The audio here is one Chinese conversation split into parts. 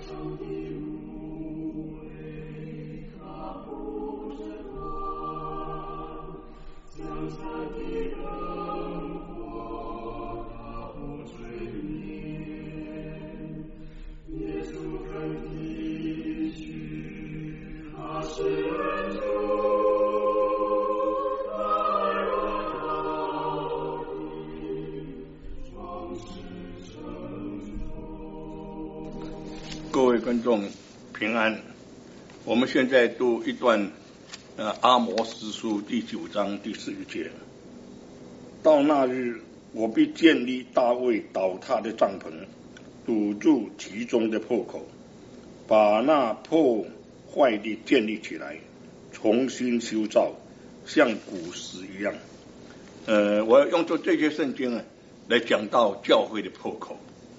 各位观众平安，我们现在读一段阿摩司书第9章第4节。到那日，我必建立大卫倒塌的帐篷，堵住其中的破口，把那破坏的建立起来，重新修造，像古时一样。我要用这些圣经来讲到教会的破口。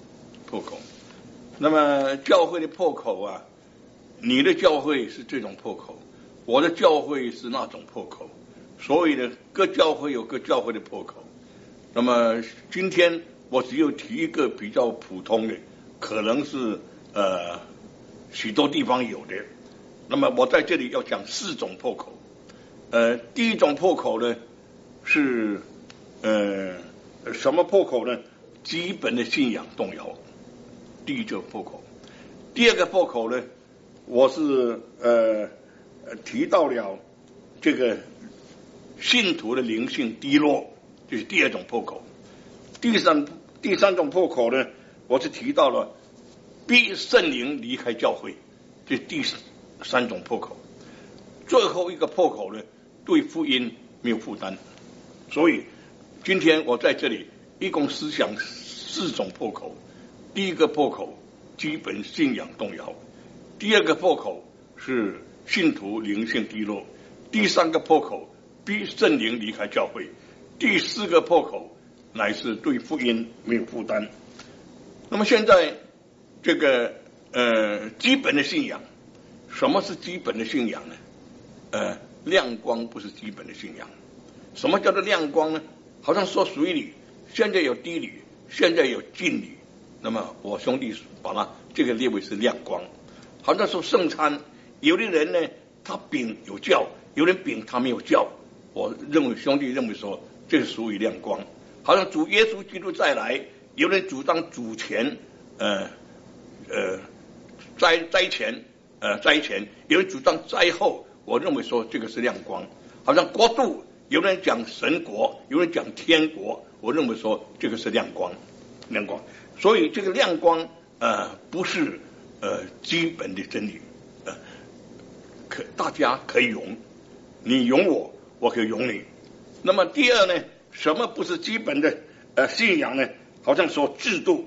那么教会的破口你的教会是这种破口，我的教会是那种破口，所以呢，各教会有各教会的破口。那么今天我只有提一个比较普通的，可能是许多地方有的。那么我在这里要讲4种破口。第一种破口呢是什么破口呢？基本的信仰动摇。第一个破口。第二个破口呢，我是提到了这个信徒的灵性低落，这是第二种破口。第三种破口呢，我是提到了逼圣灵离开教会，这是第3种破口。最后一个破口呢，对福音没有负担。所以今天我在这里一共思想4种破口。第一个破口，基本信仰动摇；第二个破口是信徒灵性低落；第3个破口，逼圣灵离开教会；第4个破口，乃是对福音没有负担。那么现在这个基本的信仰，什么是基本的信仰呢？亮光不是基本的信仰。什么叫做亮光呢？好像说水里现在有低铝，现在有近铝。那么我兄弟把它这个列为是亮光。好像说圣餐，有的人呢他饼有酵，有人饼他没有酵，我认为兄弟认为说这是属于亮光。好像主耶稣基督再来，有人主张主前灾前，有人主张灾后，我认为说这个是亮光。好像国度，有人讲神国，有人讲天国，我认为说这个是亮光。所以这个亮光不是基本的真理，大家可以容，你容我，我可以容你。那么第二呢，什么不是基本的信仰呢？好像说制度，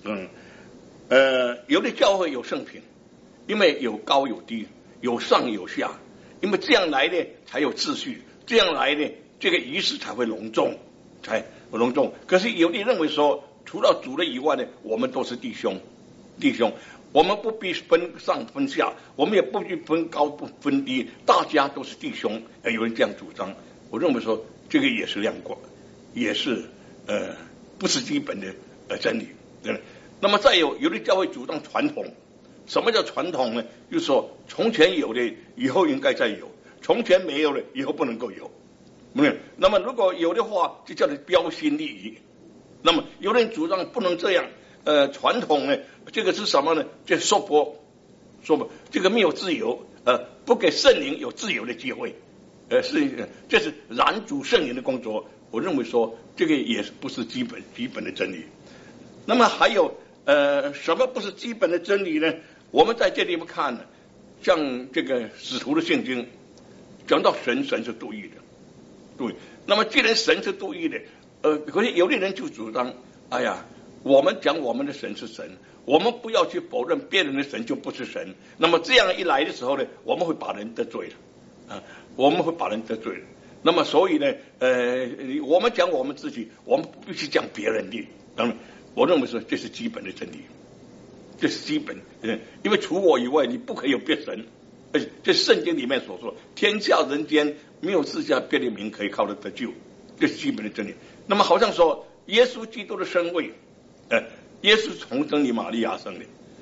有的教会有圣品，因为有高有低，有上有下，因为这样来的才有秩序，这样来的这个仪式才会隆重。可是有的认为说，除了主的以外呢，我们都是弟兄，我们不必分上分下，我们也不必分高不分低，大家都是弟兄。有人这样主张，我认为说这个也是亮光，也是不是基本的真理。那么再有的教会主张传统。什么叫传统呢？就是说从前有的以后应该再有，从前没有的以后不能够有。那么如果有的话，就叫做标新立异。那么有人主张不能这样，传统呢，这个是什么呢？这说不，这个没有自由，不给圣灵有自由的机会，这是拦阻圣灵的工作。我认为说这个也不是基本的真理。那么还有什么不是基本的真理呢？我们在这里面看呢，像这个使徒的圣经讲到神是独一的，对。那么既然神是独一的，可是有的人就主张，我们讲我们的神是神，我们不要去否认别人的神就不是神。那么这样一来的时候呢，我们会把人得罪了，那么所以呢，我们讲我们自己，我们必须讲别人的。我认为说这是基本的真理，这是基本，因为除我以外，你不可以有别神。而且这圣经里面所说，天下人间没有赐下别的名可以靠得救，这是基本的真理。那么好像说耶稣基督的生位，耶稣从生于玛利亚生的，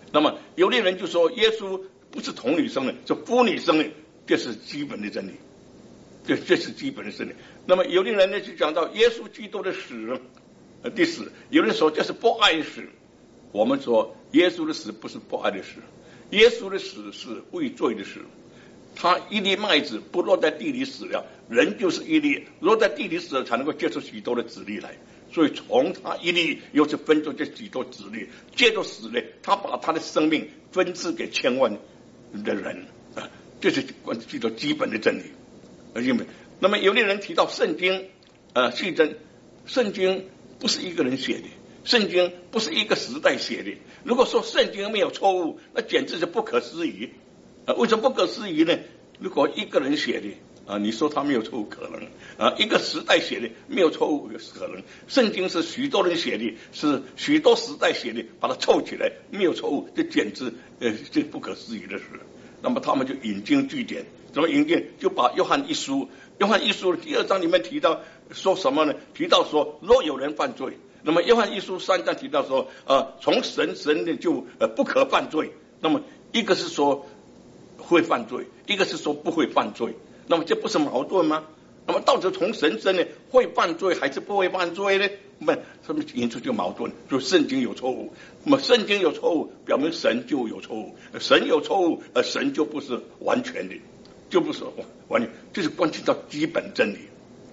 那么有的人就说耶稣不是童女生的，是妇女生的，这是基本的真理，这是基本的真理。那么有的人呢就讲到耶稣基督的死的死，有人说这是不爱的死。我们说耶稣的死不是不爱的死，耶稣的死是为罪的死。他一粒麦子不落在地里死了，人就是一粒落在地里死了，才能够结出许多的子粒来。所以从他一粒又是分出这许多子粒，接着死了，他把他的生命分赐给千万的人啊，这是关系到基本的真理。那么有的人提到圣经细真，圣经不是一个人写的，圣经不是一个时代写的。如果说圣经没有错误，那简直是不可思议。为什么不可思议呢？如果一个人写的你说他没有错误可能一个时代写的没有错误可能。圣经是许多人写的，是许多时代写的，把它凑起来没有错误，这简直这不可思议的事。那么他们就引经据典，怎么引经？就把约翰一书第2章里面提到说什么呢？提到说若有人犯罪，那么约翰一书3章提到说从神的就不可犯罪。那么一个是说会犯罪，一个是说不会犯罪，那么这不是矛盾吗？那么到底从神生呢，会犯罪还是不会犯罪呢？那么什么引出这个矛盾？就圣经有错误，那么圣经有错误，表明神就有错误，神有错误，神就不是完全的，就不是完全，这是关系到基本真理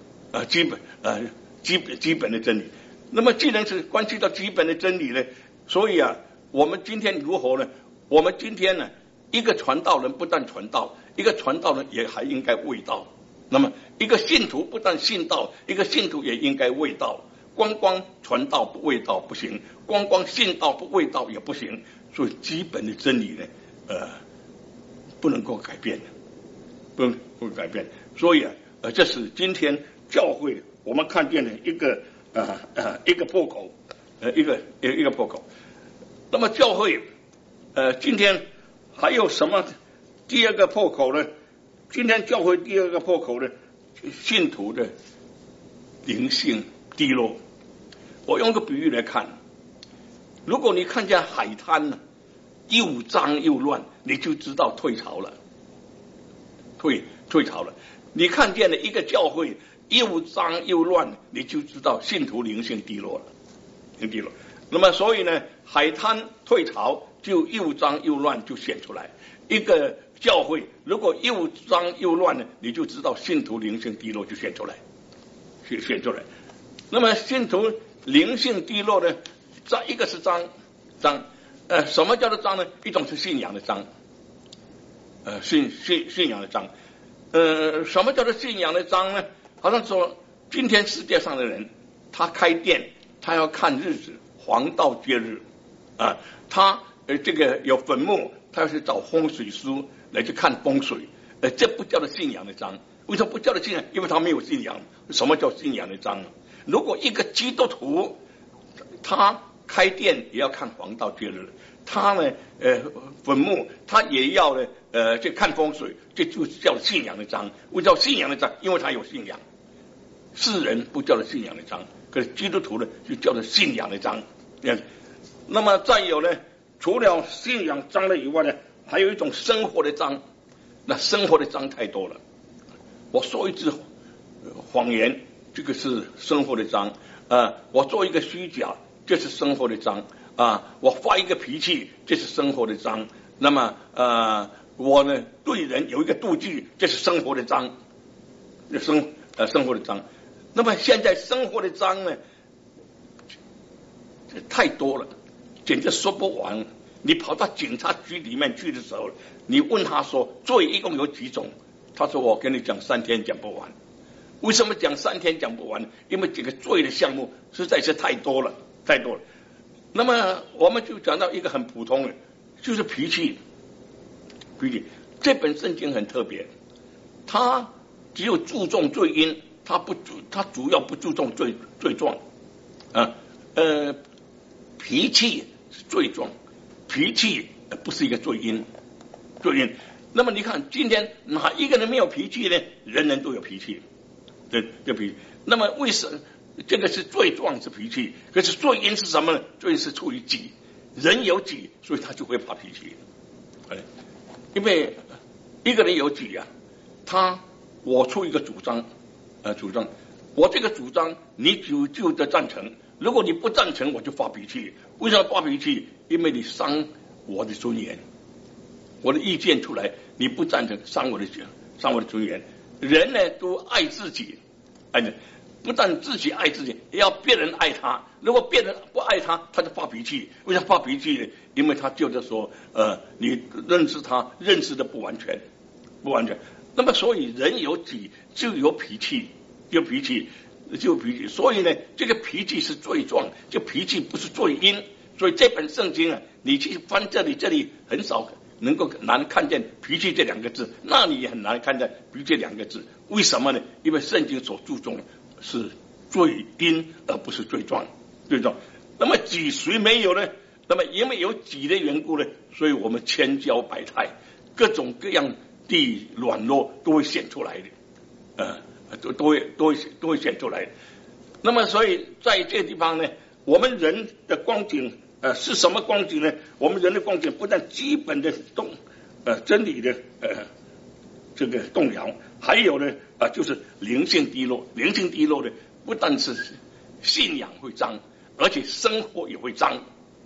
基本的真理。那么既然是关系到基本的真理呢，所以我们今天如何呢？我们今天呢，一个传道人不但传道，一个传道人也还应该卫道。那么一个信徒不但信道，一个信徒也应该卫道。光传道不卫道不行，光信道不卫道也不行。所以基本的真理呢，不能够改变，不能够改变。所以这是今天教会我们看见的一个破口，一个破口。那么教会今天还有什么第二个破口呢？今天教会第二个破口呢，信徒的灵性低落。我用个比喻来看，如果你看见海滩又脏又乱，你就知道退潮了，退潮了。你看见了一个教会又脏又乱，你就知道信徒灵性低落了，低落。那么所以呢，海滩退潮就又脏又乱就显出来。一个教会如果又脏又乱呢，你就知道信徒灵性低落就显出来。那么信徒灵性低落呢，一个是脏，什么叫做脏呢？一种是信仰的脏，信仰的脏。什么叫做信仰的脏呢？好像说今天世界上的人，他开店，他要看日子，黄道节日他这个有坟墓，他要去找风水书来去看风水，这不叫做信仰的脏。为什么不叫做信仰？因为他没有信仰。什么叫信仰的脏呢？如果一个基督徒他开店也要看黄道节日，他呢坟墓他也要呢去看风水，这就叫信仰的脏。为什么叫信仰的脏？因为他有信仰。世人不叫做信仰的脏，可是基督徒呢就叫做信仰的脏。那么再有呢，除了信仰脏了以外呢，还有一种生活的脏。那生活的脏太多了。我说一句谎言，这个是生活的脏我做一个虚假，这是生活的脏我发一个脾气，这是生活的脏。那么我呢对人有一个妒忌，这是生活的脏，生活的脏。那么现在生活的脏呢太多了，简直说不完。你跑到警察局里面去的时候，你问他说罪一共有几种，他说我跟你讲3天讲不完。为什么讲3天讲不完？因为这个罪的项目实在是太多了。那么我们就讲到一个很普通的，就是脾气。这本圣经很特别，它只有注重罪因，它主要不注重罪状脾气是罪状，脾气不是一个罪因。那么你看今天哪一个人没有脾气呢？人人都有脾气，对脾气。那么为什么这个是罪状是脾气？可是罪因是什么呢？罪因是出于己， 人有己，所以他就会发脾气。因为一个人有己啊，我出一个主张，我这个主张你就得赞成，如果你不赞成，我就发脾气。为什么发脾气？因为你伤我的尊严，我的意见出来，你不赞成，伤我的尊严。人呢都爱自己，不但自己爱自己，也要别人爱他。如果别人不爱他，他就发脾气。为什么发脾气呢？因为他就是说，你认识他认识的不完全。那么所以人有己就有脾气，所以呢，这个脾气是罪状，这脾气不是罪因。所以这本圣经啊，你去翻这里很少难看见脾气这两个字，那你也很难看见脾气两个字。为什么呢？因为圣经所注重的是罪因，而不是罪状。那么己谁没有呢？那么因为有己的缘故呢，所以我们千娇百态，各种各样的软弱都会显出来的，都会显出来的。那么所以在这个地方呢，我们人的光景是什么光景呢？我们人的光景不但基本的真理的这个动摇，还有呢就是灵性低落。灵性低落的不但是信仰会脏，而且生活也会脏，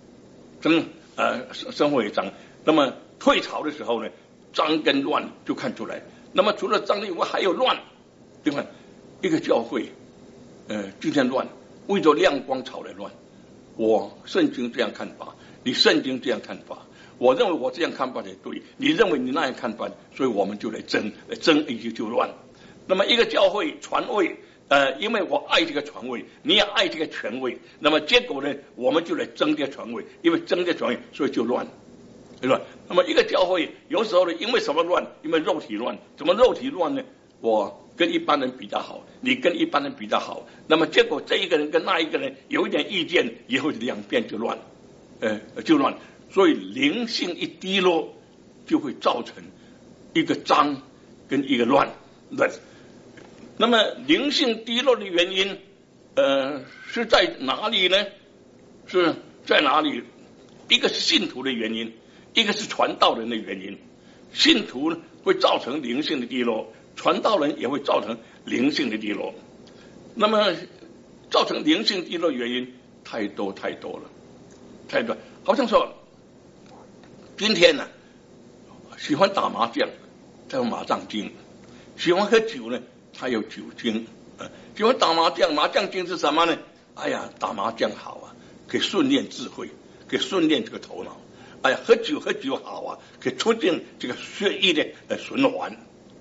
生活也脏。那么退潮的时候呢，脏跟乱就看出来。那么除了脏以外，还有乱。对吧？一个教会今天乱，为着亮光潮来乱。我圣经这样看法，你圣经这样看法，我认为我这样看法也对，你认为你那样看法，所以我们就来争就乱。那么一个教会传位，因为我爱这个传位，你也爱这个权位，那么结果呢，我们就来争这个传位，因为争这个传位，所以就乱，对吧？那么一个教会有时候呢，因为什么乱？因为肉体乱。怎么肉体乱呢？我跟一般人比较好，你跟一般人比较好，那么结果这一个人跟那一个人有一点意见，以后两边就乱，所以灵性一低落，就会造成一个脏跟一个乱。那么灵性低落的原因，是在哪里呢？是在哪里？一个是信徒的原因，一个是传道人的原因。信徒呢会造成灵性的低落，传道人也会造成灵性的低落。那么造成灵性低落原因太多了，好像说今天呢，喜欢打麻将，他有麻将精；喜欢喝酒呢，他有酒精。喜欢打麻将，麻将精是什么呢？打麻将好啊，可以训练智慧，可以训练这个头脑。喝酒好啊，可以促进这个血液的循环，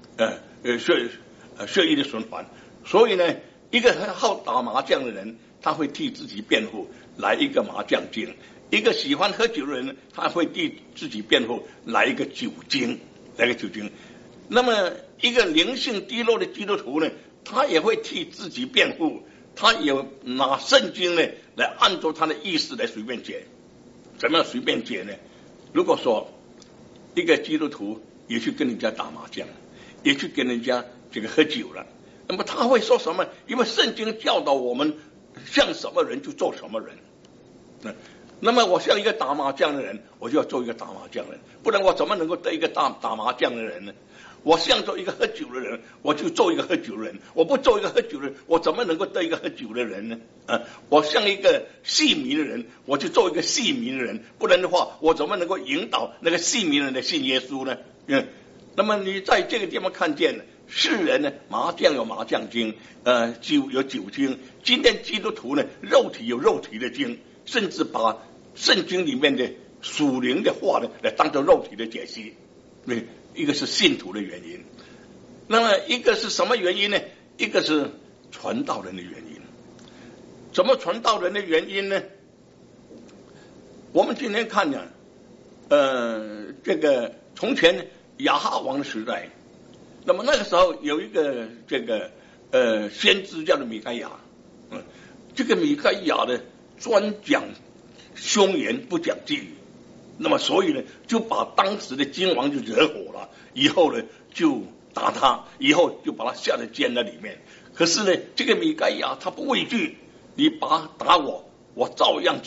血液的循环。所以呢，一个很好打麻将的人，他会替自己辩护，来一个麻将精；一个喜欢喝酒的人，他会替自己辩护，来一个酒精。那么一个灵性低落的基督徒呢，他也会替自己辩护，他也拿圣经呢来按照他的意思来随便解。怎么样随便解呢？如果说一个基督徒也去跟人家打麻将，也去跟人家这个喝酒了，那么他会说什么？因为圣经教导我们像什么人就做什么人。那么我像一个打麻将的人，我就要做一个打麻将的人，不然我怎么能够得一个打麻将的人呢？我像做一个喝酒的人，我就做一个喝酒的人；我不做一个喝酒的人，我怎么能够得一个喝酒的人呢？我像一个戏迷的人，我就做一个戏迷的人，不然的话，我怎么能够引导那个戏迷人的信耶稣呢？那么你在这个地方看见世人呢，麻将有麻将精，酒有酒精。今天基督徒呢，肉体有肉体的精，甚至把圣经里面的属灵的话呢，来当做肉体的解析。一个是信徒的原因，那么一个是什么原因呢？一个是传道人的原因。怎么传道人的原因呢？我们今天看呢，这个从前亚哈王的时代，那么那个时候有一个这个先知叫做米该亚，这个米该亚呢专讲凶言不讲纪语。那么所以呢，就把当时的君王就惹火了，以后呢就打他，以后就把他下在监在里面。可是呢，这个米该亚他不畏惧，你打我，我照样讲；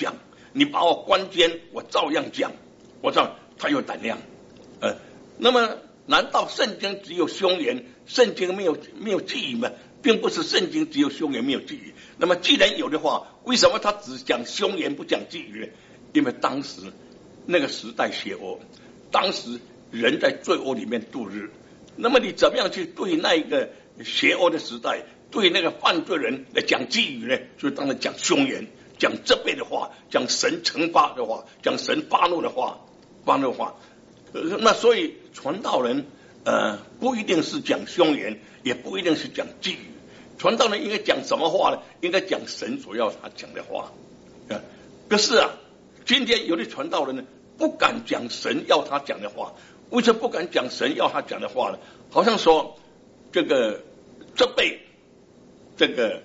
你把我关监，我照样讲，我照他有胆量。那么难道圣经只有凶言，圣经没有寄语吗？并不是圣经只有凶言没有寄语。那么既然有的话，为什么他只讲凶言不讲寄语呢？因为当时那个时代邪恶，当时人在罪恶里面度日。那么你怎么样去对那一个邪恶的时代，对那个犯罪人来讲寄语呢？所以当然讲凶言，讲责备的话，讲神惩罚的话，讲神发怒的话。那所以传道人不一定是讲凶言，也不一定是讲寄语。传道人应该讲什么话呢？应该讲神所要他讲的话。可是今天有的传道人呢，不敢讲神要他讲的话。为什么不敢讲神要他讲的话呢？好像说这个责备这个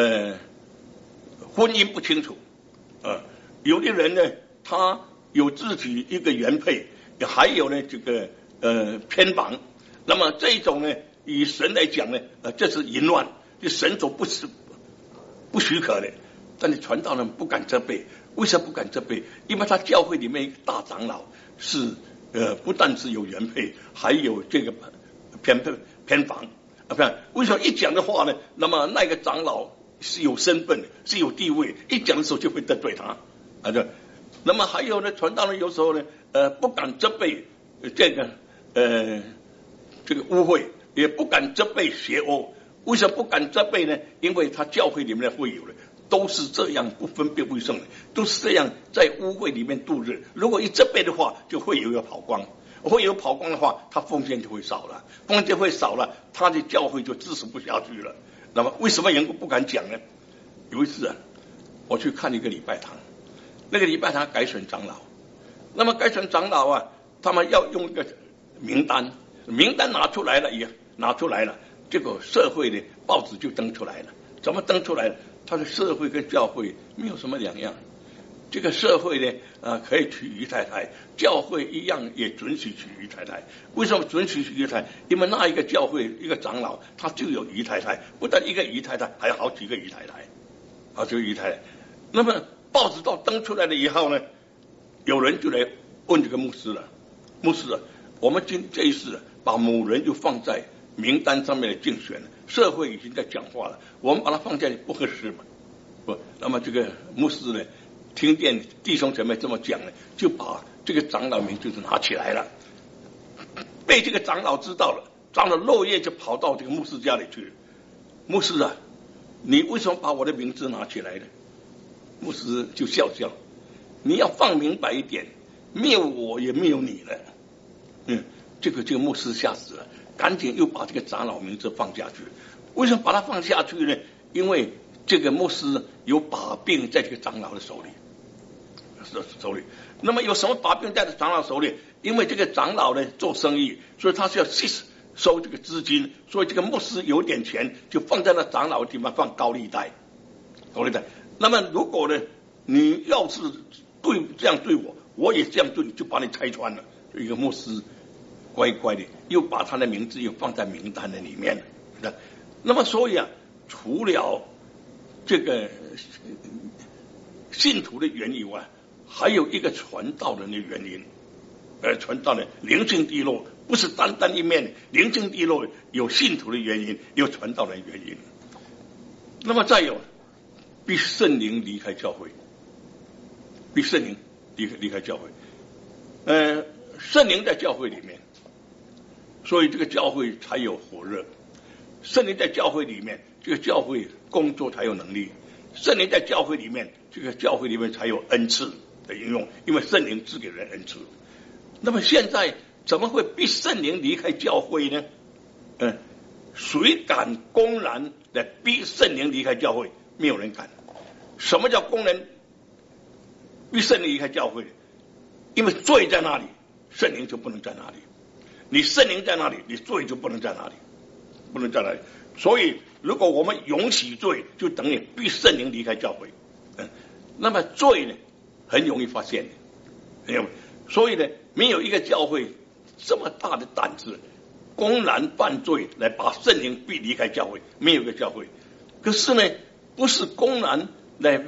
婚姻不清楚。有的人呢，他有自己一个原配，还有呢这个偏房。那么这种呢，以神来讲呢，这是淫乱，这神所不许可的。但是传道人不敢责备。为什么不敢责备？因为他教会里面一个大长老是不但是有原配，还有这个偏房。为什么一讲的话呢？那么那个长老是有身份的，是有地位，一讲的时候就会得罪他。那么还有呢，传道人有时候呢，不敢责备这个污秽，也不敢责备邪恶。为什么不敢责备呢？因为他教会里面会有的都是这样不分辨为圣的，都是这样在污秽里面度日。如果一责备的话，就会有一个跑光，会有跑光的话，他奉献就会少了，奉献会少了，他的教会就支持不下去了。那么为什么人不敢讲呢？有一次我去看一个礼拜堂，那个礼拜堂改选长老，那么改选长老他们要用一个名单拿出来了，这个社会的报纸就登出来了。怎么登出来了？他的社会跟教会没有什么两样。这个社会呢，可以娶姨太太，教会一样也准许娶姨太太。为什么准许娶姨太太？因为那一个教会一个长老他就有姨太太，不但一个姨太太，还有好几个姨太太。那么报纸都登出来了以后呢，有人就来问这个牧师了：牧师我们这一次把某人就放在名单上面的竞选，社会已经在讲话了，我们把它放在不合适嘛？不，那么这个牧师呢，听见弟兄姊妹这么讲呢，就把这个长老名字就拿起来了。被这个长老知道了，长老漏夜就跑到这个牧师家里去。牧师你为什么把我的名字拿起来呢？牧师就笑笑，你要放明白一点，没有我也没有你了。这个牧师吓死了，赶紧又把这个长老名字放下去。为什么把它放下去呢？因为这个牧师有把柄在这个长老的手里。那么有什么把柄在长老手里？因为这个长老呢做生意，所以他是要收这个资金，所以这个牧师有点钱就放在那长老的地方放高利贷。那么如果呢你要是这样对我，我也这样对你，就把你拆穿了。一个牧师乖乖的又把他的名字又放在名单的里面了。那么所以除了这个信徒的原因以外，还有一个传道人的原因。传道人灵性低落，不是单单一面，灵性低落有信徒的原因，有传道人的原因。那么再有，逼圣灵离开教会，逼圣灵离开教会。圣灵在教会里面，所以这个教会才有火热。圣灵在教会里面，这个教会工作才有能力。圣灵在教会里面，这个教会里面才有恩赐的应用，因为圣灵赐给人恩赐。那么现在怎么会逼圣灵离开教会呢？谁敢公然来逼圣灵离开教会？没有人敢。什么叫公然逼圣灵离开教会？因为罪在那里，圣灵就不能在那里。你圣灵在那里，你罪就不能在那里，所以如果我们容许罪，就等于逼圣灵离开教会。那么罪呢，很容易发现的。所以呢，没有一个教会这么大的胆子，公然犯罪来把圣灵逼离开教会，没有一个教会。可是呢，不是公然来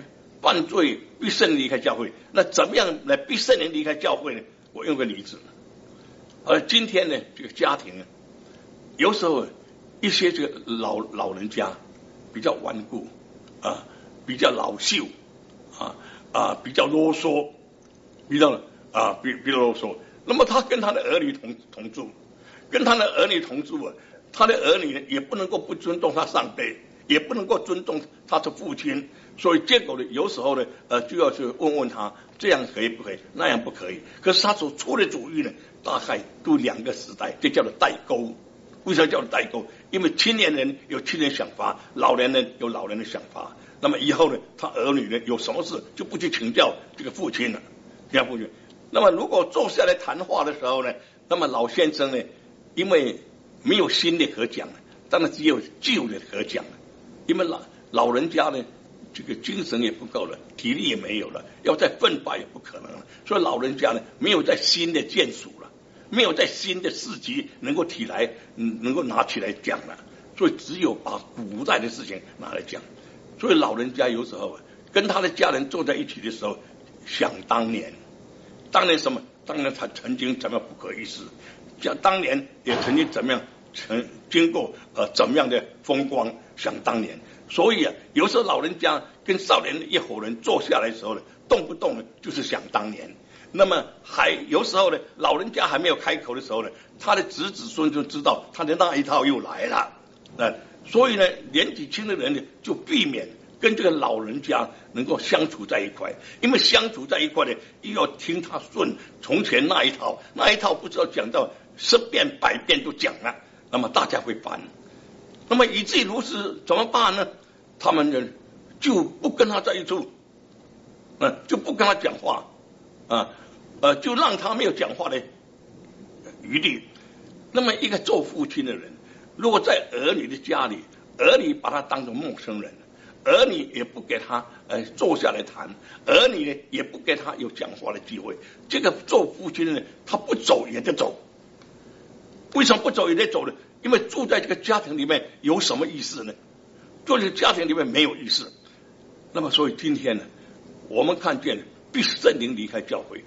犯罪逼圣灵离开教会，那怎么样来逼圣灵离开教会呢？我用个例子，而今天呢，这个家庭呢，有时候一些这个老人家比较顽固啊，比较老朽比较啰嗦，比较啰嗦。那么他跟他的儿女同住，跟他的儿女同住啊，他的儿女呢也不能够不尊重他上辈，也不能够尊重他的父亲，所以结果呢，有时候呢，就要去问问他这样可以不可以，那样不可以。可是他所出的主意呢，大概都两个时代，这叫做代沟。为什么叫做代沟？因为青年人有青年想法，老年人有老人的想法。那么以后呢，他儿女呢有什么事就不去请教这个父亲了，这样父亲。那么如果坐下来谈话的时候呢，那么老先生呢，因为没有新的可讲，当然只有旧的可讲。因为老人家呢，这个精神也不够了，体力也没有了，要再奋发也不可能了，所以老人家呢，没有在新的建树了，没有在新的事迹能够能够拿起来讲了，所以只有把古代的事情拿来讲。所以老人家有时候跟他的家人坐在一起的时候，想当年什么？当年他曾经怎么不可一世，当年也曾经怎么样，经过怎么样的风光，想当年。所以有时候老人家跟少年一伙人坐下来的时候呢，动不动呢就是想当年。那么有时候呢，老人家还没有开口的时候呢，他的子孙就知道他的那一套又来了。所以呢，年纪轻的人呢，就避免跟这个老人家能够相处在一块，因为相处在一块呢，又要听他顺从前那一套不知道讲到10遍100遍都讲了，那么大家会烦。那么以至于如此怎么办呢？他们呢就不跟他在一处，就不跟他讲话就让他没有讲话的余地。那么一个做父亲的人，如果在儿女的家里，儿女把他当作陌生人，儿女也不给他坐下来谈，儿女呢也不给他有讲话的机会，这个做父亲的呢，他不走也得走。为什么不走也得走呢？因为住在这个家庭里面有什么意思呢？住在家庭里面没有意思。那么所以今天呢，我们看见必圣灵离开教会，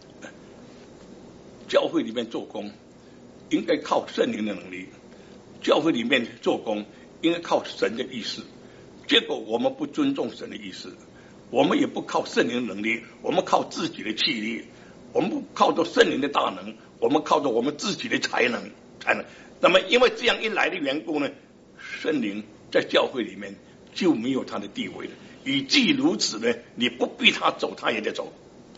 教会里面做工应该靠圣灵的能力，教会里面做工应该靠神的意思。结果我们不尊重神的意思，我们也不靠圣灵的能力，我们靠自己的气力，我们不靠着圣灵的大能，我们靠着我们自己的才能。那么因为这样一来的缘故呢，圣灵在教会里面就没有他的地位了。以既如此呢，你不逼他走，他也得走，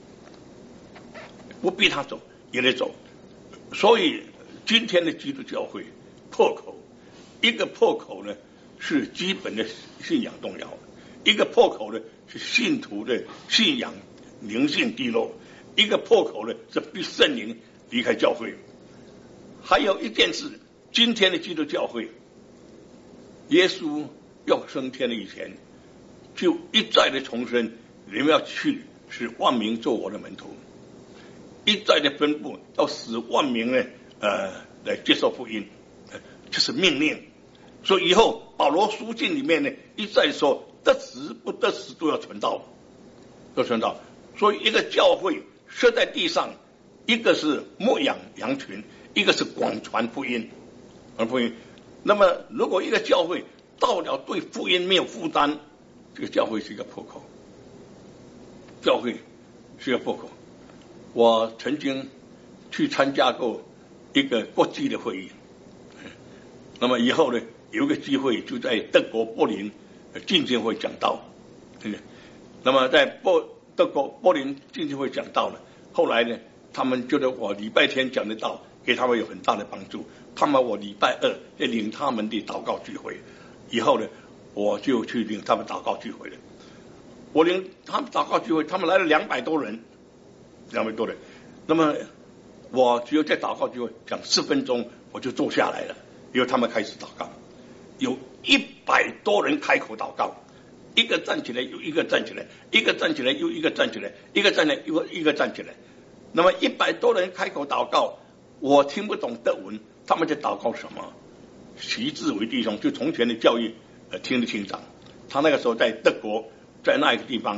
不逼他走也得走。所以今天的基督教会破口，一个破口呢是基本的信仰动摇，一个破口呢是信徒的信仰灵性低落，一个破口呢是逼圣灵离开教会。还有一件事，今天的基督教会，耶稣要升天的以前，就一再的重申，你们要去使万民做我的门徒，一再的吩咐要使万民呢来接受福音，这是命令。所以以后保罗书信里面呢一再说，得时不得时都要传道，所以一个教会设在地上，一个是牧养羊群，一个是广传福音。那么如果一个教会到了对福音没有负担，这个教会是一个破口。教会是一个破口。我曾经去参加过一个国际的会议，那么以后呢有一个机会就在德国柏林浸信会讲道，那么在德国柏林浸信会讲道呢，后来呢他们觉得我礼拜天讲的道给他们有很大的帮助，他们我礼拜2要领他们的祷告聚会，以后呢我就去领他们祷告聚会了。我领他们祷告聚会，他们来了200多人，那么我只有在祷告聚会讲4分钟我就坐下来了，因为他们开始祷告，有100多人开口祷告，一个站起来又一个站起来，一个站起来又一个站起来，一个站起来又一个站起来。那么100多人开口祷告，我听不懂德文，他们在祷告什么？习志为弟兄，就从前的教育听得清楚。他那个时候在德国，在那一个地方呢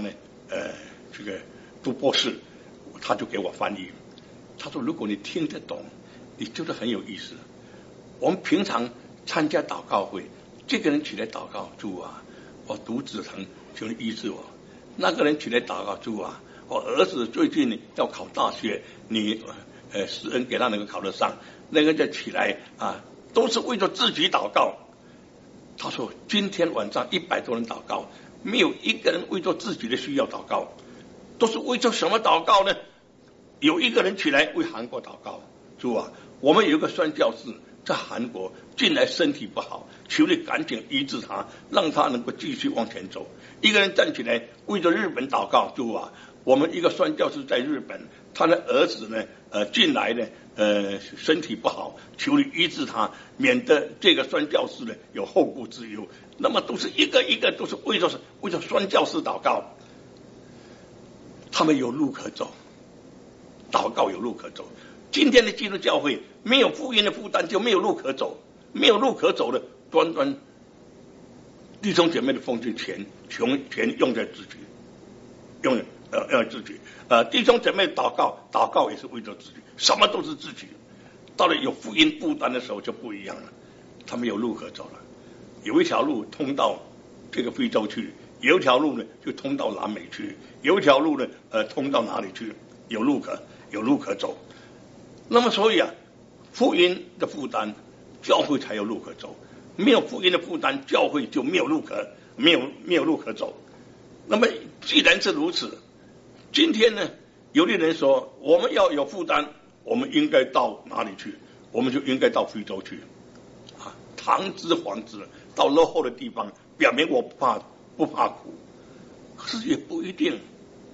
这个读博士，他就给我翻译。他说：“如果你听得懂，你觉得很有意思。我们平常参加祷告会，这个人起来祷告，主啊，我肚子疼，求你医治我；那个人起来祷告，主啊，我儿子最近要考大学，你施恩给他能够考得上。那个就起来啊，都是为了自己祷告。”他说：“今天晚上100多人祷告，没有一个人为着自己的需要祷告，都是为着什么祷告呢？有一个人起来为韩国祷告，主啊，我们有一个宣教士在韩国近来身体不好，求你赶紧医治他，让他能够继续往前走。一个人站起来为着日本祷告，主啊，我们一个宣教士在日本，他的儿子呢近来呢身体不好，求你医治他，免得这个宣教士呢有后顾之忧。那么都是一个一个都是为着宣教士祷告，他们有路可走，祷告有路可走。今天的基督教会没有福音的负担，就没有路可走，没有路可走的，端端弟兄姐妹的奉献钱用在自己，用自己弟兄姐妹祷告也是为着自己，什么都是自己。到了有福音负担的时候就不一样了，他们有路可走了。有一条路通到这个非洲去，有一条路呢就通到南美去，有一条路呢通到哪里去？有路可走。那么所以啊，福音的负担，教会才有路可走；没有福音的负担，教会就没有路可走。那么既然是如此，今天呢，有的人说我们要有负担，我们应该到哪里去？我们就应该到非洲去啊，堂之皇之，到落后的地方，表明我不怕苦，可是也不一定。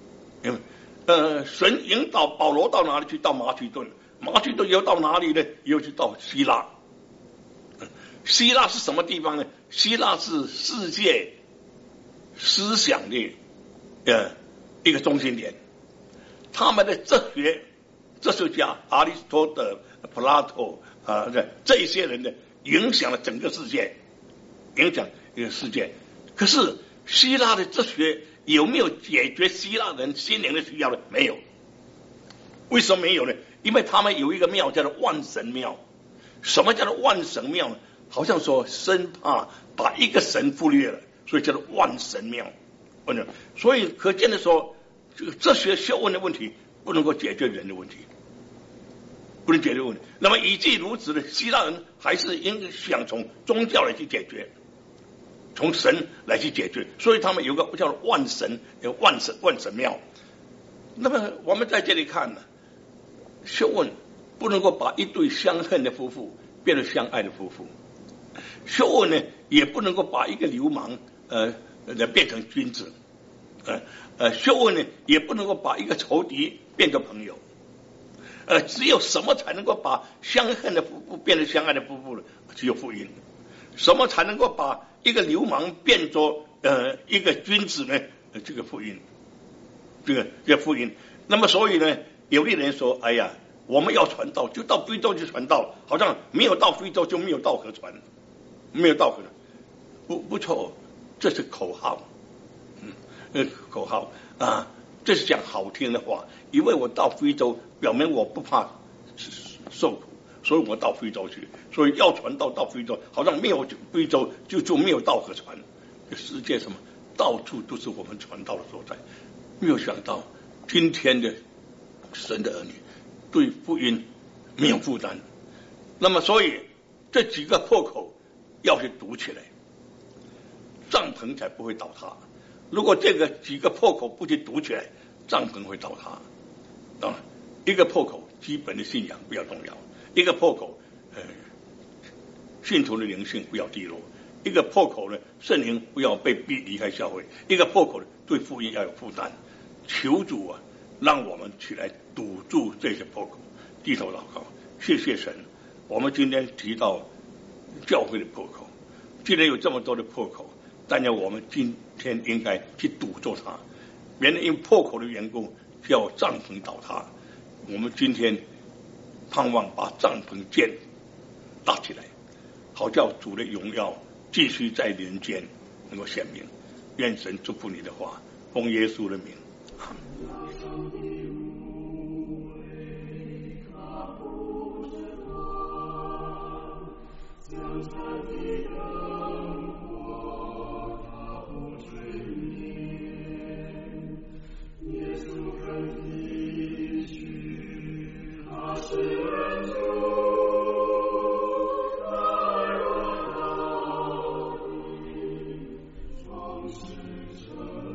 神引导保罗到哪里去？到马其顿。马其顿又到哪里呢？又去到希腊。希腊是什么地方呢？希腊是世界思想的一个中心点。他们的哲学家亚里士多德、柏拉图这些人呢，影响了整个世界，影响一个世界。可是希腊的哲学有没有解决希腊人心灵的需要呢？没有。为什么没有呢？因为他们有一个庙叫做万神庙。什么叫做万神庙呢？好像说生怕把一个神忽略了，所以叫做万神庙。所以可见的说，这个哲学学问的问题不能够解决人的问题，不能解决问题。那么以至如此呢，希腊人还是应想从宗教来去解决，从神来去解决。所以他们有个叫做万神庙。那么我们在这里看呢，学问不能够把一对相恨的夫妇变成相爱的夫妇，学问呢也不能够把一个流氓变成君子，学问呢也不能够把一个仇敌变成朋友，只有什么才能够把相恨的夫妇变成相爱的夫妇呢？只有福音。什么才能够把一个流氓变作一个君子呢？这个福音，这个福音。那么所以呢，有的人说，哎呀，我们要传道，就到非洲去传道，好像没有到非洲就没有道可传，没有道可传。不错，这是口号，口号啊，这是讲好听的话。因为我到非洲，表明我不怕受苦，所以我到非洲去。所以要传道到非洲，好像没有非洲就没有道可传。世界什么到处都是我们传道的所在。没有想到今天的神的儿女对福音没有负担，那么所以这几个破口要去堵起来，帐篷才不会倒塌。如果这个几个破口不去堵起来，帐篷会倒塌。当然，一个破口基本的信仰不要动摇，一个破口信徒的灵性不要低落，一个破口呢圣灵不要被逼离开教会，一个破口呢对福音要有负担。求主啊，让我们起来堵住这些破口，低头祷告。谢谢神，我们今天提到教会的破口，既然有这么多的破口，但愿我们今天应该去堵住它，免得因破口的缘故叫帐篷倒塌。我们今天盼望把帐篷建搭起来，好叫主的荣耀继续在人间能够显明。愿神祝福你的话，奉耶稣的名。 是